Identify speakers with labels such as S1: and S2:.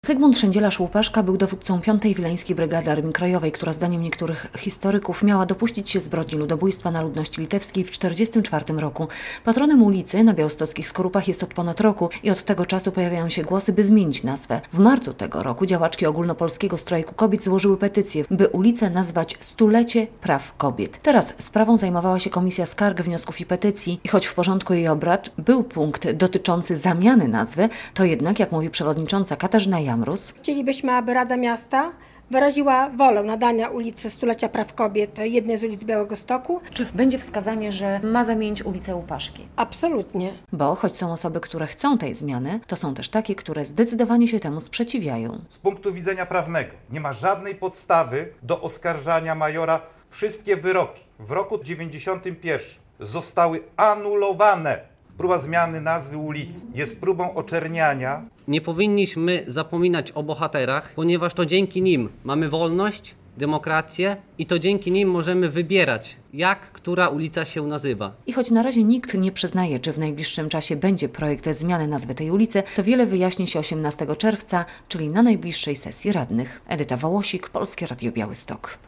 S1: Zygmunt Szendzielarz-Łupaszka był dowódcą 5. Wileńskiej Brygady Armii Krajowej, która zdaniem niektórych historyków miała dopuścić się zbrodni ludobójstwa na ludności litewskiej w 1944 roku. Patronem ulicy na białostockich Skorupach jest od ponad roku i od tego czasu pojawiają się głosy, by zmienić nazwę. W marcu tego roku działaczki ogólnopolskiego strajku kobiet złożyły petycję, by ulicę nazwać Stulecie Praw Kobiet. Teraz sprawą zajmowała się Komisja Skarg, Wniosków i Petycji i choć w porządku jej obrad był punkt dotyczący zamiany nazwy, to jednak, jak mówi przewodnicząca Katarzyna Jamrus,
S2: chcielibyśmy, aby Rada Miasta wyraziła wolę nadania ulicy Stulecia Praw Kobiet, jednej z ulic Białegostoku.
S1: czy będzie wskazanie, że ma zamienić ulicę Łupaszki?
S2: Absolutnie.
S1: Bo choć są osoby, które chcą tej zmiany, to są też takie, które zdecydowanie się temu sprzeciwiają.
S3: Z punktu widzenia prawnego nie ma żadnej podstawy do oskarżania majora. Wszystkie wyroki w roku 1991 zostały anulowane. Próba zmiany nazwy ulicy jest próbą oczerniania.
S4: Nie powinniśmy zapominać o bohaterach, ponieważ to dzięki nim mamy wolność, demokrację i to dzięki nim możemy wybierać, jak która ulica się nazywa.
S1: I choć na razie nikt nie przyznaje, czy w najbliższym czasie będzie projekt zmiany nazwy tej ulicy, to wiele wyjaśni się 18 czerwca, czyli na najbliższej sesji radnych. Edyta Wołosik, Polskie Radio Białystok.